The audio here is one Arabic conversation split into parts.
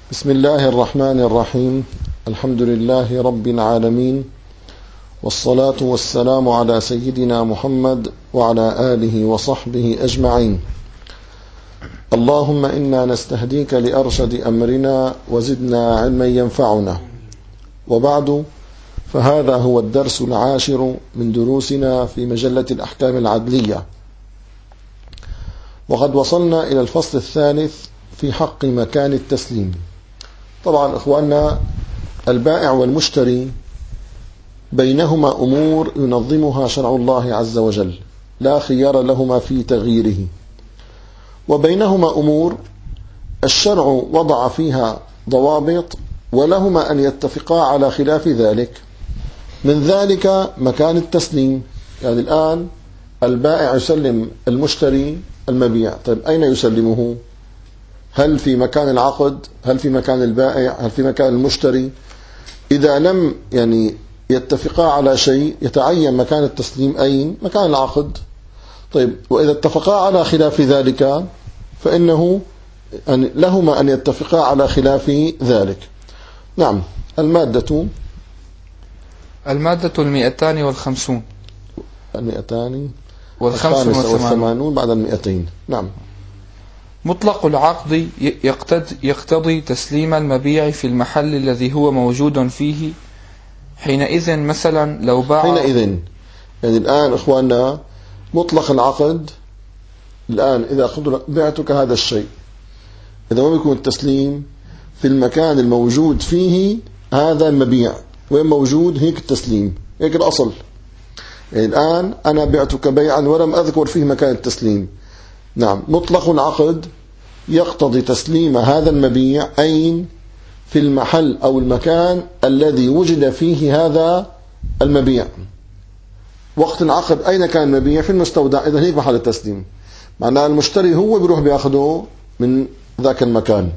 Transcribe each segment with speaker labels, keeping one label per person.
Speaker 1: بسم الله الرحمن الرحيم. الحمد لله رب العالمين، والصلاة والسلام على سيدنا محمد وعلى آله وصحبه أجمعين. اللهم إنا نستهديك لأرشد أمرنا وزدنا علما ينفعنا. وبعد، فهذا هو الدرس العاشر من دروسنا في مجلة الأحكام العدلية، وقد وصلنا إلى الفصل الثالث في حق مكان التسليم. طبعا إخواننا، البائع والمشتري بينهما أمور ينظمها شرع الله عز وجل لا خيار لهما في تغييره، وبينهما أمور الشرع وضع فيها ضوابط ولهما أن يتفقا على خلاف ذلك. من ذلك مكان التسليم. يعني الآن البائع يسلم المشتري المبيع، طيب أين يسلمه؟ هل في مكان العقد؟ هل في مكان البائع؟ هل في مكان المشتري؟ إذا لم يتفقا على شيء يتعين مكان التسليم أين؟ مكان العقد. طيب، وإذا اتفقا على خلاف ذلك فإنه لهما أن يتفقا على خلاف ذلك. نعم. المادة
Speaker 2: 250
Speaker 1: 285 بعد 200. نعم.
Speaker 2: مطلق العقد يقتضي تسليم المبيع في المحل الذي هو موجود فيه. حينئذ مثلا لو باع
Speaker 1: يعني الآن إخواننا، مطلق العقد الآن إذا بعتك هذا الشيء، إذا ما بيكون التسليم في المكان الموجود فيه هذا المبيع، وين موجود هيك التسليم، هيك الأصل. يعني الآن أنا بعتك بيعا ولم أذكر فيه مكان التسليم. نعم، مطلق العقد يقتضي تسليم هذا المبيع أين؟ في المحل أو المكان الذي وجد فيه هذا المبيع. وقت العقد أين كان المبيع؟ في المستودع، إذا هيك محل التسليم. معناه المشتري هو بيروح بياخده من ذاك المكان.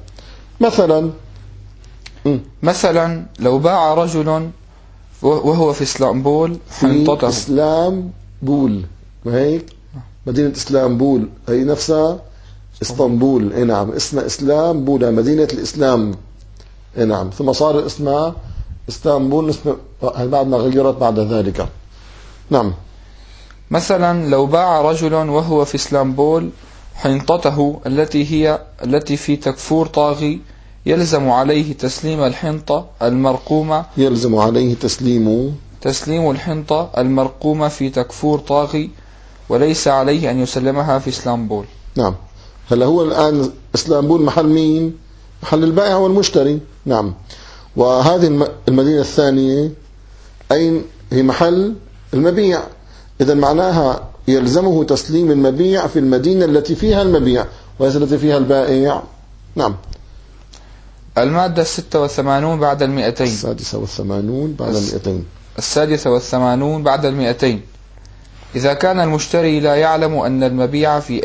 Speaker 1: مثلا
Speaker 2: لو باع رجل وهو في اسطنبول
Speaker 1: حنطته. اسطنبول، وهيك مدينة اسطنبول هي نفسها اسطنبول. اي نعم، اسمها اسطنبول، مدينة الإسلام. اي نعم، ثم صار اسمها اسطنبول بعد ما غيرت بعد ذلك. نعم.
Speaker 2: مثلا لو باع رجل وهو في اسطنبول حنطته التي في تكفور طاغي، يلزم عليه تسليم الحنطة المرقومة.
Speaker 1: يلزم عليه تسليم
Speaker 2: الحنطة المرقومة في تكفور طاغي، وليس عليه أن يسلمها في اسطنبول.
Speaker 1: نعم. هلا هو الآن اسطنبول محل مين؟ محل البائع والمشتري. نعم. وهذه المدينة الثانية أين هي؟ محل المبيع. إذا معناها يلزمه تسليم المبيع في المدينة التي فيها المبيع وليس التي فيها البائع. نعم.
Speaker 2: المادة 86 بعد 200.
Speaker 1: 86 بعد 200.
Speaker 2: 86 بعد 200. إذا كان المشتري لا يعلم أن المبيع في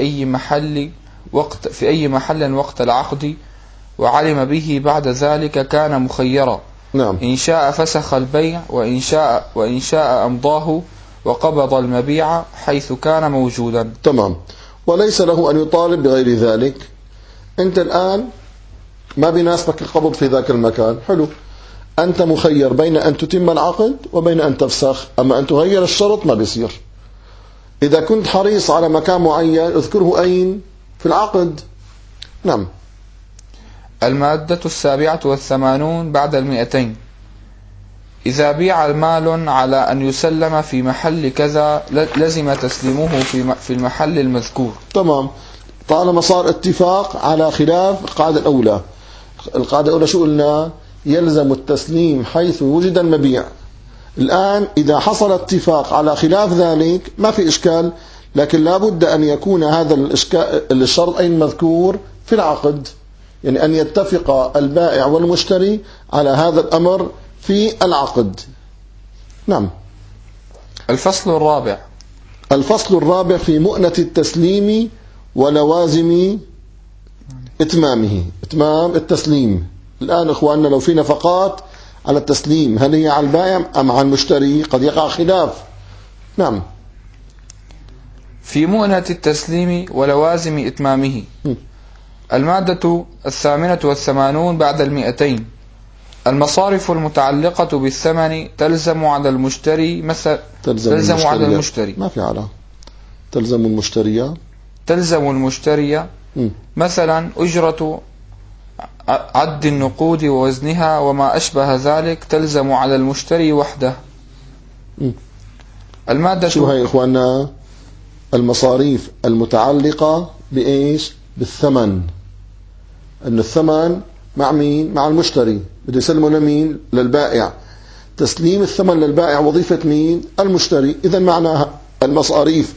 Speaker 2: أي محل وقت العقد، وعلم به بعد ذلك، كان مخيرا.
Speaker 1: نعم.
Speaker 2: إن شاء فسخ البيع، وإن شاء أمضاه وقبض المبيع حيث كان موجودا.
Speaker 1: تمام. وليس له أن يطالب بغير ذلك. أنت الآن ما بيناسبك القبض في ذاك المكان، حلو، أنت مخير بين أن تتم العقد وبين أن تفسخ. أما أن تغير الشرط ما بيصير. إذا كنت حريص على مكان معين اذكره أين؟ في العقد. نعم.
Speaker 2: المادة 87 بعد 200. إذا بيع المال على أن يسلم في محل كذا، لزم تسليمه في المحل المذكور.
Speaker 1: تمام، طالما صار اتفاق على خلاف القاعدة الأولى. القاعدة الأولى شو قلنا؟ يلزم التسليم حيث وجد المبيع. الآن إذا حصل اتفاق على خلاف ذلك ما في إشكال، لكن لا بد أن يكون هذا الشرط أين مذكور؟ في العقد. يعني أن يتفق البائع والمشتري على هذا الأمر في العقد. نعم.
Speaker 2: الفصل الرابع
Speaker 1: في مؤنة التسليم ولوازم إتمامه. إتمام التسليم. الآن إخواننا، لو في نفقات على التسليم، هل هي على البائع أم على المشتري؟ قد يقع خلاف. نعم.
Speaker 2: في مؤنة التسليم ولوازم إتمامه. المادة 88 بعد 200. المصارف المتعلقة بالثمن تلزم على المشتري تلزم على المشتري
Speaker 1: ما في على تلزم المشتري
Speaker 2: مثلا أجرة عد النقود ووزنها وما أشبه ذلك تلزم على المشتري وحده. المادة
Speaker 1: شو هي إخواننا؟ المصاريف المتعلقة بإيش؟ بالثمن. أن الثمن مع مين؟ مع المشتري، بده يسلمه لمين؟ للبائع. تسليم الثمن للبائع وظيفة مين؟ المشتري. إذن معناها المصاريف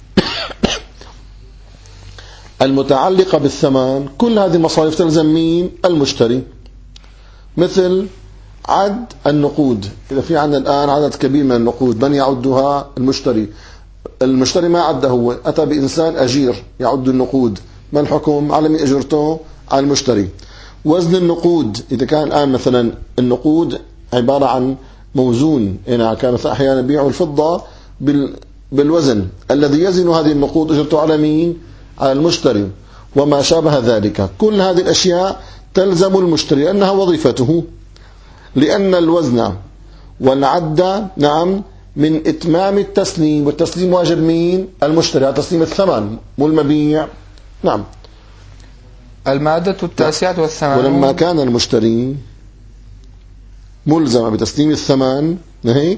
Speaker 1: المتعلقة بالثمن كل هذه المصاريف تلزم مين؟ المشتري. مثل عد النقود، إذا في عندنا الآن عدد كبير من النقود من يعدها؟ المشتري. المشتري ما عده هو، أتى بإنسان أجير يعد النقود، ما الحكم؟ على من أجرته؟ على المشتري. وزن النقود، إذا كان الآن مثلا النقود عبارة عن موزون، هنا كانت أحيانا بيعوا الفضة بالوزن، الذي يزن هذه النقود أجرته على مين؟ على المشتري. وما شابه ذلك، كل هذه الأشياء تلزم المشتري لأنها وظيفته، لأن الوزن والعد نعم من إتمام التسليم، والتسليم واجب مين؟ المشتري، على تسليم الثمن مو المبيع. نعم.
Speaker 2: المادة 89.
Speaker 1: ولما كان المشتري ملزم بتسليم الثمن هيك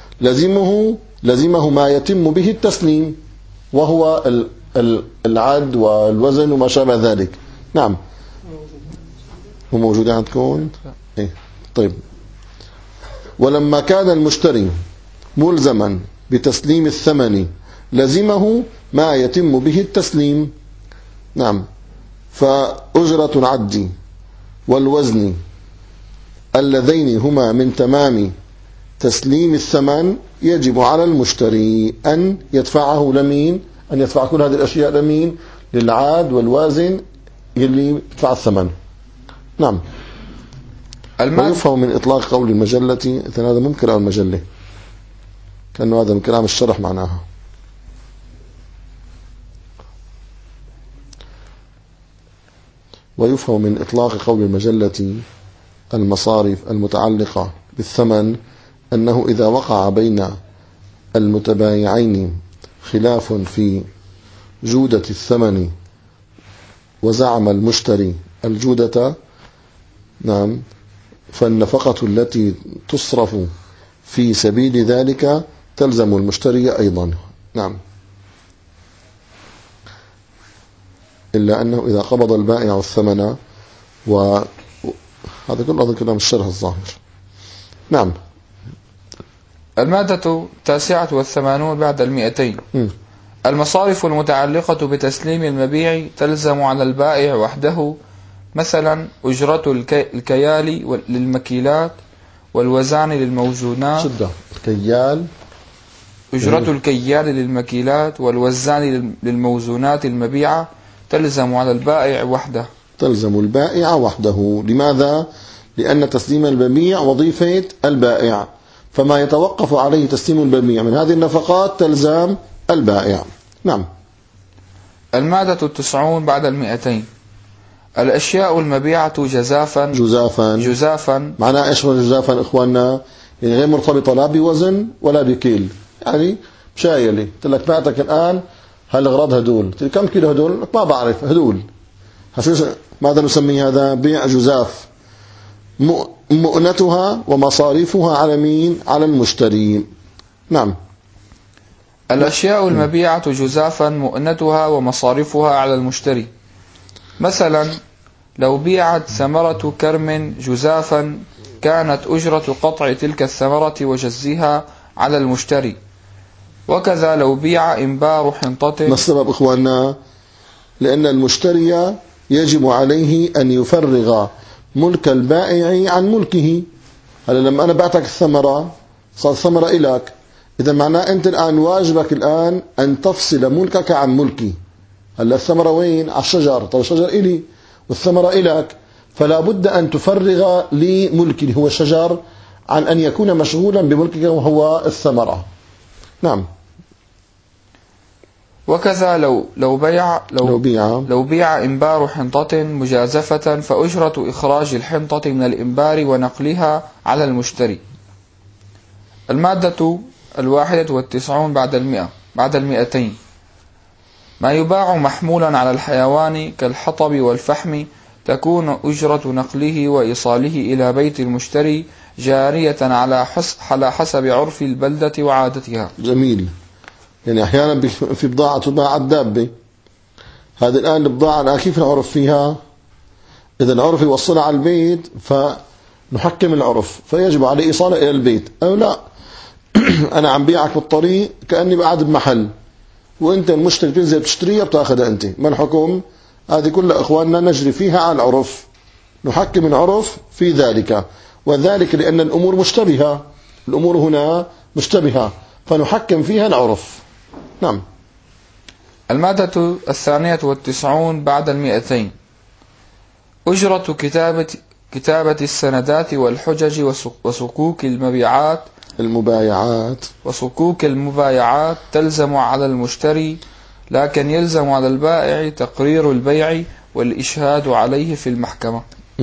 Speaker 1: لزمه ما يتم به التسليم، وهو العد والوزن وما شابه ذلك. نعم. هو موجود عندكم؟ إيه؟ طيب. ولما كان المشتري ملزما بتسليم الثمن لزمه ما يتم به التسليم. نعم. فأجرة العد والوزن اللذين هما من تمام تسليم الثمن يجب على المشتري أن يدفعه لمين؟ أن يدفع كل هذه الأشياء لمين؟ للعاد والوازن اللي يدفع الثمن. نعم. ويفهم من إطلاق قول المجلة، هذا ممكن أو المجلة كأنه هذا من كلام الشرح معناها. ويفهم من إطلاق قول المجلة المصارف المتعلقة بالثمن أنه إذا وقع بين المتبايعين خلاف في جودة الثمن وزعم المشتري الجودة، نعم، فالنفقة التي تصرف في سبيل ذلك تلزم المشتري أيضا. نعم. إلا أنه إذا قبض البائع الثمن، وهذا كله كلام الشرح الظاهر. نعم.
Speaker 2: المادة 89 بعد 200. المصارف المتعلقة بتسليم المبيع تلزم على البائع وحده، مثلا أجرة الكيال للمكيلات والوزان للموزونات.
Speaker 1: شدة الكيال.
Speaker 2: أجرة الكيال للمكيلات والوزان للموزونات المبيعة تلزم على البائع وحده.
Speaker 1: تلزم البائع وحده. لماذا؟ لأن تسليم المبيع وظيفة البائع، فما يتوقف عليه تسليم المبيع من هذه النفقات تلزم البائع. نعم.
Speaker 2: المادة 90 بعد 200. الأشياء المبيعة جزافا.
Speaker 1: معناه إيش جزافا إخواننا؟ يعني غير مرتبطة لا بوزن ولا بكيل، يعني مشايلة. قلت لك بعتك الآن هالأغراض هدول، كم كيلو هدول؟ ما بعرف، هدول. ماذا نسمي هذا؟ بيع جزاف. مؤنتها ومصاريفها على مين؟ على المشتري. نعم.
Speaker 2: الأشياء المبيعة جزافا مؤنتها ومصاريفها على المشتري. مثلا لو بيعت ثمرة كرم جزافا كانت أجرة قطع تلك الثمرة وجزها على المشتري. وكذا لو بيع إنبار حنطة.
Speaker 1: ما السبب إخواننا؟ لأن المشتري يجب عليه أن يفرغ ملك البائع عن ملكه. هلا لما أنا بعتك الثمرة صار الثمرة إلك، إذا معناه أنت الآن واجبك الآن أن تفصل ملكك عن ملكي. هلا الثمرة وين؟ على الشجر. طيب الشجر إلي والثمرة إلك، فلا بد أن تفرغ لي ملكي هو الشجر عن أن يكون مشغولا بملكك وهو الثمرة. نعم.
Speaker 2: وكذا لو بيع إنبار حنطة مجازفة فأجرة إخراج الحنطة من الإنبار ونقلها على المشتري. المادة 91 بعد 200 ما يباع محمولا على الحيوان كالحطب والفحم تكون أجرة نقله وإيصاله إلى بيت المشتري جارية على حسب عرف البلدة وعادتها.
Speaker 1: جميل. يعني أحيانا في بضاعة تباع على الدابة، هذه الآن البضاعة كيف العرف فيها؟ إذا العرف يوصلها على البيت فنحكم العرف فيجب عليه إيصالها إلى البيت، أو لا أنا عم بيعك بالطريق كأني بقعد بمحل وأنت المشتري تنزل تشتريها بتاخذها أنت، ما الحكم؟ هذه كلها إخواننا نجري فيها على العرف، نحكم العرف في ذلك، وذلك لأن الأمور مشتبهة، الأمور هنا مشتبهة فنحكم فيها العرف. نعم.
Speaker 2: المادة 92 بعد 200 أجرة كتابة السندات والحجج وصكوك المبايعات تلزم على المشتري، لكن يلزم على البائع تقرير البيع والإشهاد عليه في المحكمة.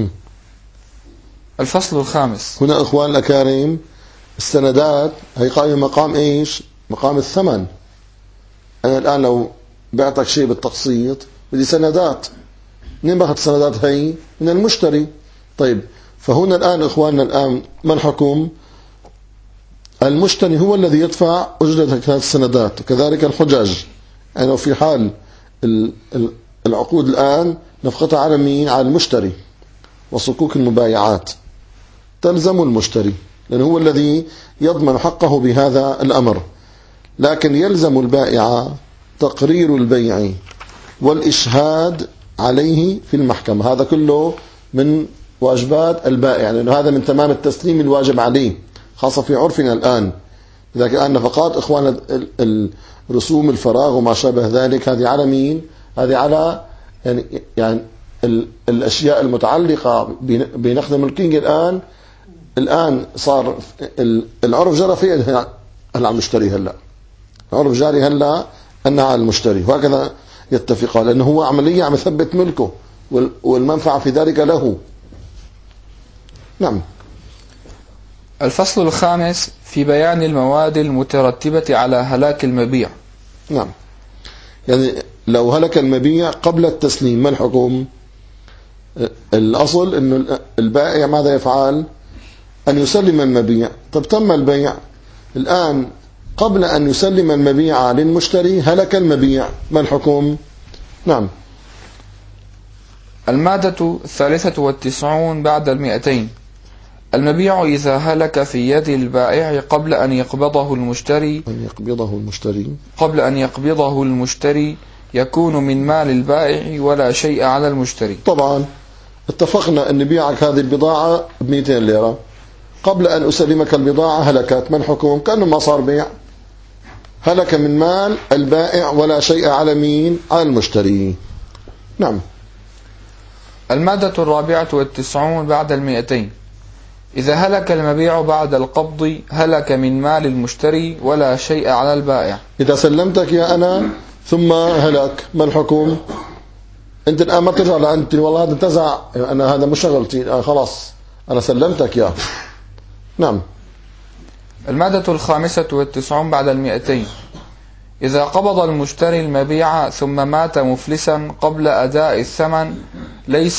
Speaker 2: الفصل الخامس.
Speaker 1: هنا إخوان الأكارم السندات هي قائمة مقام إيش؟ مقام الثمن. أنا الآن لو بعتك شيء بالتقسيط بدي سندات، منين باخذ السندات؟ هي من المشتري. طيب فهنا الآن إخواننا الآن ما الحكم؟ المشتري هو الذي يدفع أجرة هذه السندات، وكذلك الحجج. يعني في حال العقود الآن نفقتها على مين؟ على المشتري. وصكوك المبايعات تلزم المشتري لأنه هو الذي يضمن حقه بهذا الأمر، لكن يلزم البائع تقرير البيع والإشهاد عليه في المحكمة. هذا كله من واجبات البائع، لأنه هذا من تمام التسليم الواجب عليه، خاصة في عرفنا الآن. إذا كان نفقات إخوان رسوم الفراغ وما شابه ذلك، هذه على مين؟ هذه على يعني الأشياء المتعلقة بنقد الملكية. الآن صار العرف جرى في هلا على المشتري، هلا العرف جاري هلا أنها على المشتري، وهكذا يتفقان، لأنه هو عملية عم يثبت ملكه والمنفعة في ذلك له. نعم.
Speaker 2: الفصل الخامس في بيان المواد المترتبة على هلاك المبيع.
Speaker 1: نعم. يعني لو هلك المبيع قبل التسليم ما الحكم؟ الأصل أنه البائع ماذا يفعل؟ أن يسلم المبيع. طب تم البيع الآن، قبل أن يسلم المبيع للمشتري هلك المبيع، ما الحكم؟ نعم.
Speaker 2: المادة 93 بعد 200 المبيع إذا هلك في يد البائع قبل أن يقبضه المشتري يكون من مال البائع ولا شيء على المشتري.
Speaker 1: طبعا اتفقنا أن بيعك هذه البضاعة ب200 ليرة، قبل أن أسلمك البضاعة هلكت، ما الحكم؟ كأنه ما صار بيع، هلك من مال البائع ولا شيء على مين؟ على المشتري. نعم.
Speaker 2: المادة 94 بعد 200 إذا هلك المبيع بعد القبض هلك من مال المشتري ولا شيء على البائع.
Speaker 1: إذا سلمتك يا أنا ثم هلك، ما الحكم؟ أنت الآن ما ترجع لأنت والله هذا انتزع، أنا هذا مش شغلتي، خلاص أنا سلمتك يا. نعم.
Speaker 2: المادة 95 بعد 200 إذا قبض المشتري المبيع ثم مات مفلسا قبل أداء الثمن ليس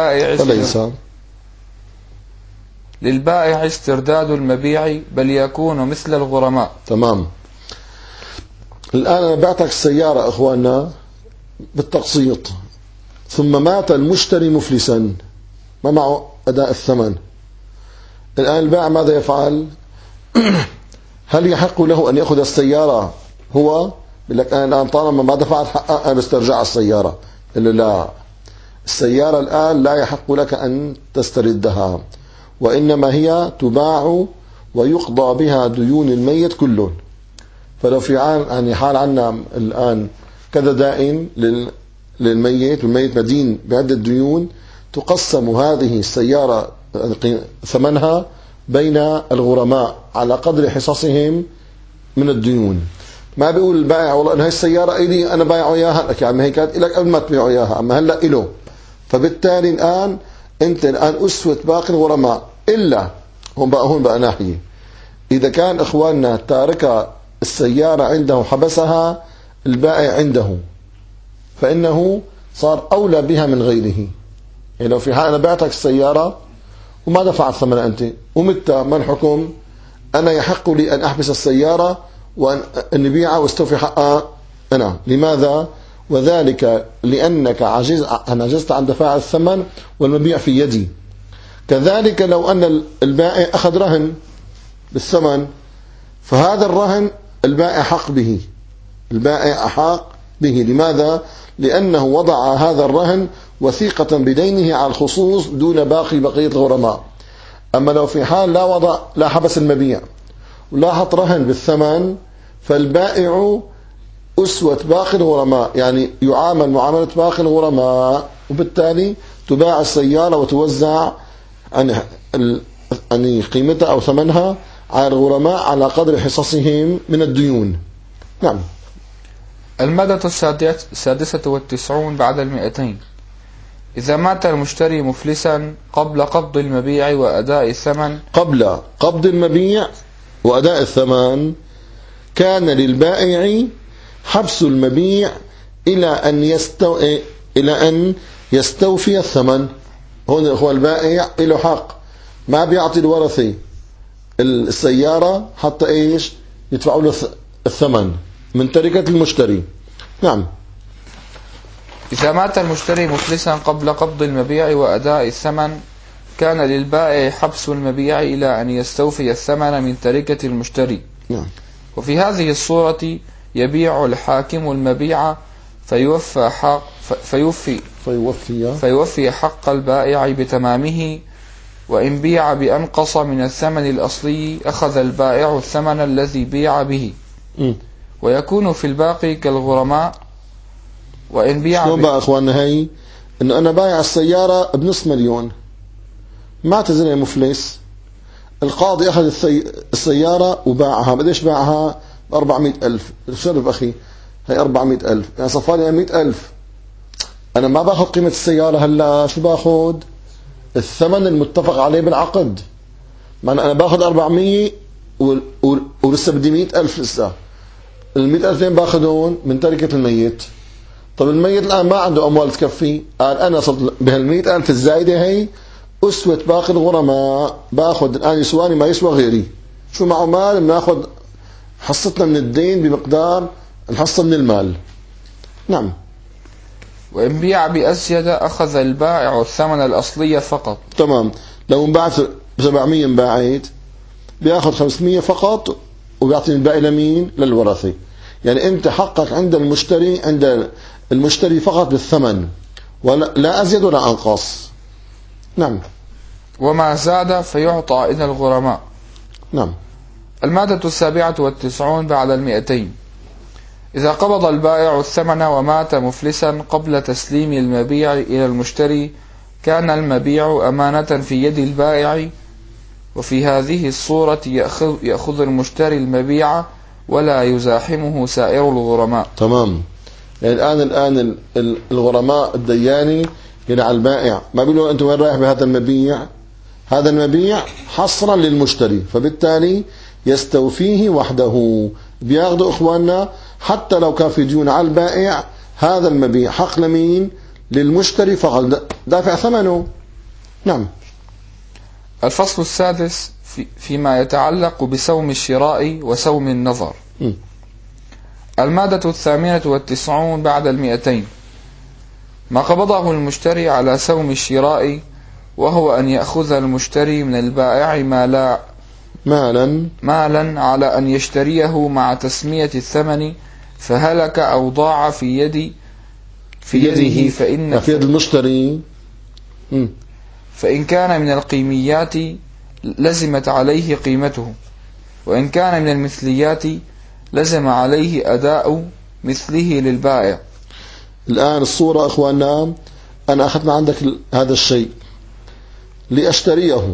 Speaker 2: للبائع استرداد المبيع، بل يكون مثل الغرماء.
Speaker 1: تمام. الآن أنا بعتك السيارة إخواننا بالتقسيط، ثم مات المشتري مفلسا ما معه أداء الثمن. الآن البائع ماذا يفعل؟ هل يحق له أن يأخذ السيارة هو؟ يقول لك أنا الآن طالما ما دفعت حقها أنا بسترجع السيارة. يقول له لا، السيارة الآن لا يحق لك أن تستردها، وإنما هي تباع ويقضى بها ديون الميت كلهم. فلو في حال عنا الآن كذا دائن للميت والميت مدين بعدة ديون، تقسم هذه السيارة ثمنها بين الغرماء على قدر حصصهم من الديون. ما بيقول البائع والله إن هاي السيارة إلي أنا بايعه إياها لك، يعني هي كانت لك قبل ما تبيعه إياها، أما هلأ إله. فبالتالي الآن أنت الآن أسوة باقي الغرماء، إلا هون بقى ناحية إذا كان إخواننا تارك السيارة عنده حبسها البائع عنده، فإنه صار أولى بها من غيره. يعني لو في حال أنا بعتك السيارة وما دفعت ثمن أنت ومت، ما الحكم؟ أنا يحق لي أن أحبس السيارة وأن نبيعها واستوفي حقها أنا. لماذا؟ وذلك لأنك عجزت عن دفاع الثمن والمبيع في يدي. كذلك لو أن البائع أخذ رهن بالثمن، فهذا الرهن البائع حق به، البائع أحق به. لماذا؟ لأنه وضع هذا الرهن وثيقة بدينه على الخصوص دون بقية الغرماء. أما لو في حال لا حبس المبيع ولا حط رهن بالثمن، فالبائع أسوة باقي الغرماء، يعني يعامل معاملة باقي الغرماء، وبالتالي تباع السيارة وتوزع عن قيمتها أو ثمنها على الغرماء على قدر حصصهم من الديون. نعم.
Speaker 2: المادة 96 بعد 200. إذا مات المشتري مفلسا قبل قبض المبيع وأداء الثمن،
Speaker 1: قبل قبض المبيع وأداء الثمن كان للبائع حبس المبيع إلى أن يستوفي الثمن. هون هو البائع له حق، ما بيعطي الورثة السيارة حتى إيش؟ يدفعوا له الثمن من تركة المشتري. نعم.
Speaker 2: إذا مات المشتري مفلسا قبل قبض المبيع وأداء الثمن كان للبائع حبس المبيع إلى أن يستوفي الثمن من تركة المشتري.
Speaker 1: نعم.
Speaker 2: وفي هذه الصورة يبيع الحاكم المبيع فيوفي حق البائع بتمامه، وإن بيع بأنقص من الثمن الأصلي أخذ البائع الثمن الذي بيع به، ويكون في الباقي كالغرماء. وإن بيع
Speaker 1: شلون بقى أخواننا؟ هي إنه أنا بايع السيارة بنص مليون، ما تزني مفلس، القاضي أخذ السيارة وباعها. بديش باعها ب400,000. شرف أخي، هي 400,000، يعني صفالي 100,000. أنا ما باخذ قيمة السيارة هلا، شو باخذ؟ الثمن المتفق عليه بالعقد. معنى أنا باخذ 400 ولسه بدي 100,000. لسه 100,000 فين باخذون؟ من تركة الميت. طب الميت الآن ما عنده أموال تكفي، قال أنا صرت بهال100,000 الزايدة هي أسوة باقي الغرماء، باخذ الآن يسواني ما يسوى غيري. شو معه مال بناخذ حصتنا من الدين بمقدار الحصة من المال. نعم.
Speaker 2: وإن بيع بأزيد أخذ البائع الثمن الأصلي فقط.
Speaker 1: تمام. لو انباعت ب700 انباعت بياخذ 500 فقط وبيعطي الباقي لمين؟ للورثة. يعني أنت حقك عند المشتري فقط بالثمن، ولا أزيد ولا أنقص. نعم.
Speaker 2: وما زاد فيعطى إلى الغرماء.
Speaker 1: نعم.
Speaker 2: المادة 97 بعد 200. إذا قبض البائع الثمن ومات مفلسا قبل تسليم المبيع إلى المشتري كان المبيع أمانة في يد البائع، وفي هذه الصورة يأخذ المشتري المبيع ولا يزاحمه سائر الغرماء.
Speaker 1: تمام. يعني الآن الغرماء الدياني على البائع ما بيقولوا أنت وين رايح بهذا المبيع؟ هذا المبيع حصرا للمشتري، فبالتالي يستوفيه وحده. بياخذوا إخواننا حتى لو كان في ديون على البائع، هذا المبيع حق لمين؟ للمشتري فقط، دافع ثمنه. نعم.
Speaker 2: الفصل السادس فيما يتعلق بسوم الشراء وسوم النظر. المادة 98 بعد 200. ما قبضه المشتري على سوم الشراء، وهو أن يأخذ المشتري من البائع مالا على أن يشتريه مع تسمية الثمن، فهلك أو ضاع في يده فإن
Speaker 1: في يد المشتري،
Speaker 2: فإن كان من القيميات لزمت عليه قيمته، وإن كان من المثليات لزم عليه أداء مثله للبائع.
Speaker 1: الآن الصورة أخواننا، أنا أخذنا عندك هذا الشيء لأشتريه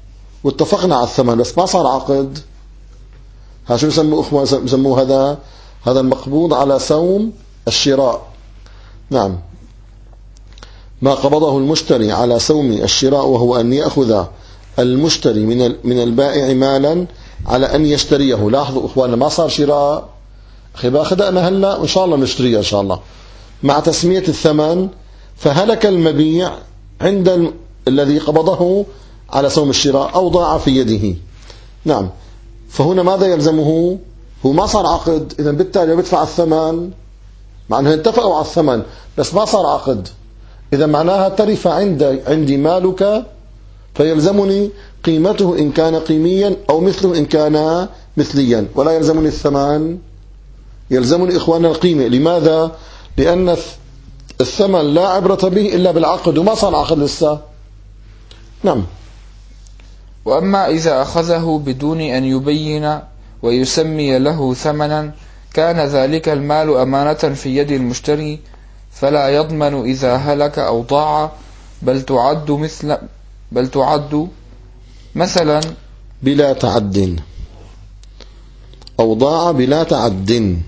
Speaker 1: واتفقنا على الثمن، بس ما صار عقد. ها شو بسموه أخوان؟ بسموه هذا هذا المقبوض على سوم الشراء. نعم، ما قبضه المشتري على سوم الشراء، وهو أن يأخذ المشتري من البائع مالا على أن يشتريه. لاحظوا إخواننا، ما صار شراء، أخي باخذها أنا هلأ وإن شاء الله نشتريها إن شاء الله، مع تسمية الثمن، فهلك المبيع عند الذي قبضه على سوم الشراء أو ضاع في يده. نعم، فهنا ماذا يلزمه؟ هو ما صار عقد، إذا بالتالي بدفع الثمن، مع أنه اتفقوا على الثمن بس ما صار عقد، إذا معناها ترف عندي مالك، فيلزمني قيمته إن كان قيميا أو مثله إن كان مثليا، ولا يلزمني الثمن، يلزمني إخواننا القيمة. لماذا؟ لأن الثمن لا عبرة به إلا بالعقد، وما صار عقد لسه. نعم.
Speaker 2: وأما إذا أخذه بدون أن يبين ويسمي له ثمنا، كان ذلك المال أمانة في يد المشتري، فلا يضمن إذا هلك أو ضاع، بل تعد مثلا
Speaker 1: بلا تعد، أو ضاع بلا تعد،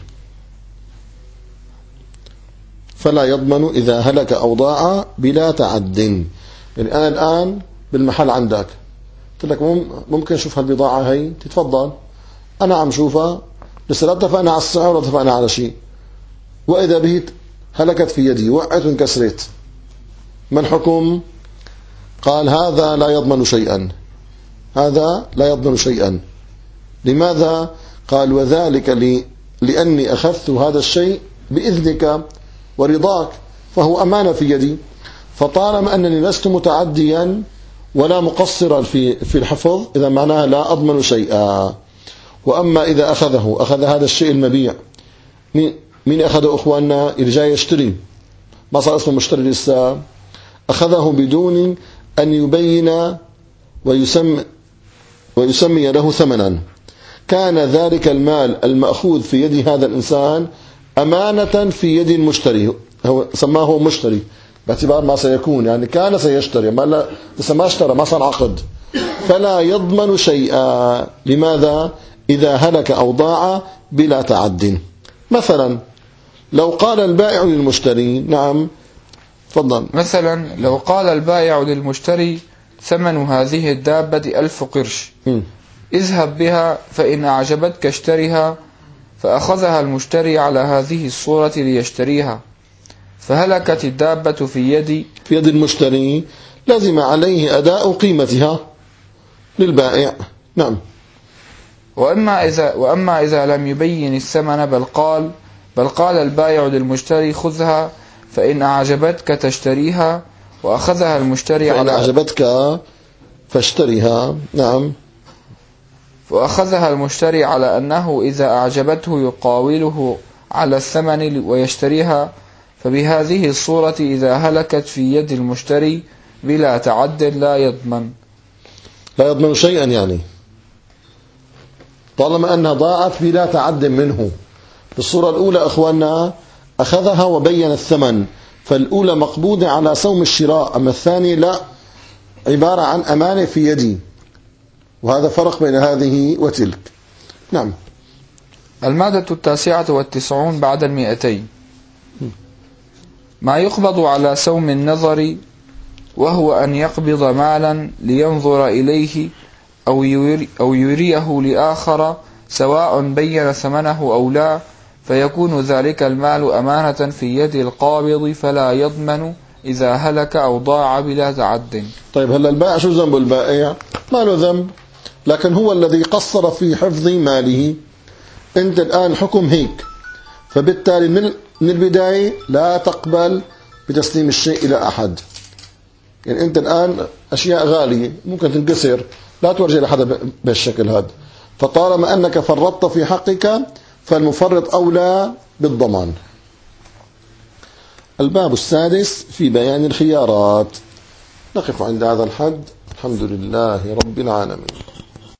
Speaker 1: فلا يضمن إذا هلك أو ضاع بلا تعد. يعني أنا الآن بالمحل عندك قلت لك ممكن أشوف هالبضاعة هي، تتفضل، أنا عم شوفها، لسه لا اتفقنا على السعر ولا اتفقنا على شيء، وإذا به هلكت في يدي، وقعت وانكسرت، ما الحكم؟ قال هذا لا يضمن شيئا، هذا لا يضمن شيئا. لماذا؟ قال وذلك لأني أخذت هذا الشيء بإذنك ورضاك، فهو أمانة في يدي، فطالما أنني لست متعديا ولا مقصرا في الحفظ، إذا معناها لا أضمن شيئا. وأما إذا أخذ هذا الشيء المبيع، مين أخذه أخواننا؟ اللي جاي يشتري، ما صار اسمه مشتري لسه، أخذه بدون أن يبين ويسمي له ثمنا، كان ذلك المال المأخوذ في يد هذا الإنسان أمانة في يد المشتري، هو سماه مشتري باعتبار ما سيكون، يعني كان سيشتري، لسه ما اشترى، ما صار عقد، فلا يضمن شيئا. لماذا؟ إذا هلك أو ضاع بلا تعد. مثلا لو قال البائع للمشتري، نعم تفضل،
Speaker 2: مثلا لو قال البائع للمشتري ثمن هذه الدابة 1000 قرش، اذهب بها فإن أعجبتك اشترها، فأخذها المشتري على هذه الصورة ليشتريها، فهلكت الدابة في يد
Speaker 1: المشتري، لازم عليه أداء قيمتها للبائع. نعم.
Speaker 2: وأما إذا لم يبين الثمن، بل قال البائع للمشتري خذها فإن أعجبتك تشتريها، وأخذها المشتري
Speaker 1: فإن أعجبتك فاشتريها. نعم.
Speaker 2: وأخذها المشتري على أنه إذا أعجبته يقاوله على الثمن ويشتريها، فبهذه الصورة إذا هلكت في يد المشتري بلا تعد لا يضمن
Speaker 1: شيئا، يعني طالما أنها ضاعت بلا تعد منه. في الصورة الأولى أخواننا أخذها وبين الثمن، فالأولى مقبوضة على سوم الشراء، أما الثاني لا، عبارة عن أمانة في يدي، وهذا فرق بين هذه وتلك. نعم.
Speaker 2: المادة 99 بعد 200. ما يقبض على سوم النظر، وهو أن يقبض مالا لينظر إليه أو يريه لآخر، سواء بين ثمنه أو لا، فيكون ذلك المال أمانة في يد القابض، فلا يضمن إذا هلك أو ضاع بلا تعد.
Speaker 1: طيب هلا البائع شو ذنب البائع؟ ما له ذنب، لكن هو الذي قصر في حفظ ماله. أنت الآن حكم هيك، فبالتالي من البداية لا تقبل بتسليم الشيء إلى أحد. يعني أنت الآن أشياء غالية ممكن تنكسر، لا تورجي لحدا بهالشكل هذا، فطالما أنك فرطت في حقك فالمفرط أولى بالضمان. الباب السادس في بيان الخيارات. نقف عند هذا الحد. الحمد لله رب العالمين.